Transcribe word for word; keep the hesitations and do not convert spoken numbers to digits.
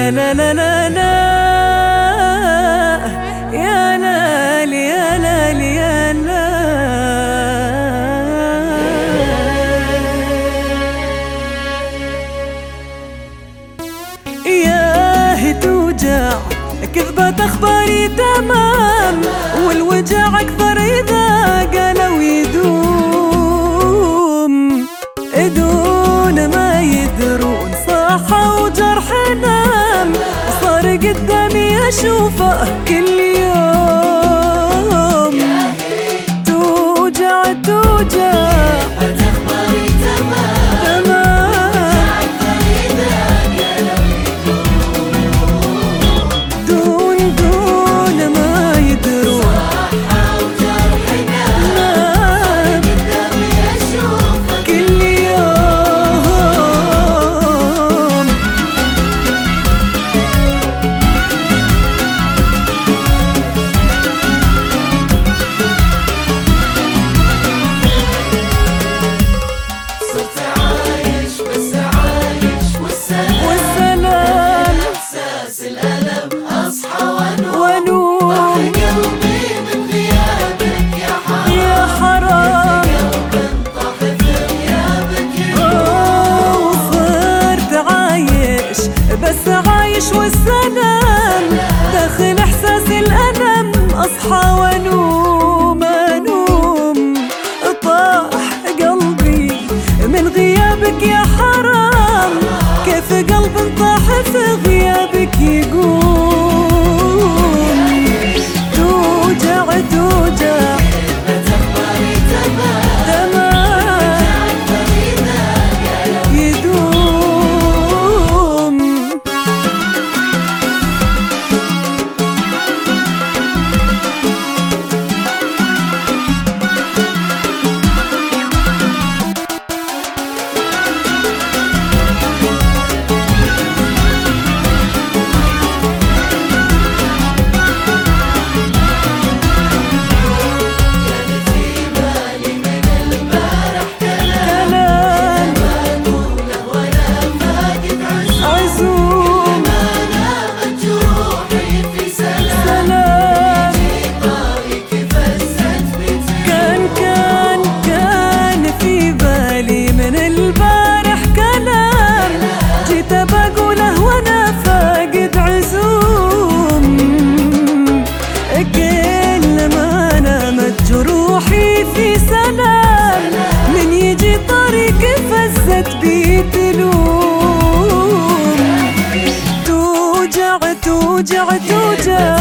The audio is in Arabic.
لا لا لا لا لا يا لال يا لال يا لال ياه توجع كذبت اخباري تمام، والوجع اكثر اذا قالوا يدوم دون ما يدرون صاحة وجرح نام، صار قدامي اشوفه كل يوم. توجع توجع بس عايش والسلام، داخل احساس الالم اصحى وانوم انوم. طاح قلبي من غيابك يا حرام، كيف قلب طاح في غيابك يقوم. توجع توجع في سلام، من يجي طريق فزت بيتلوم. توجع توجع توجع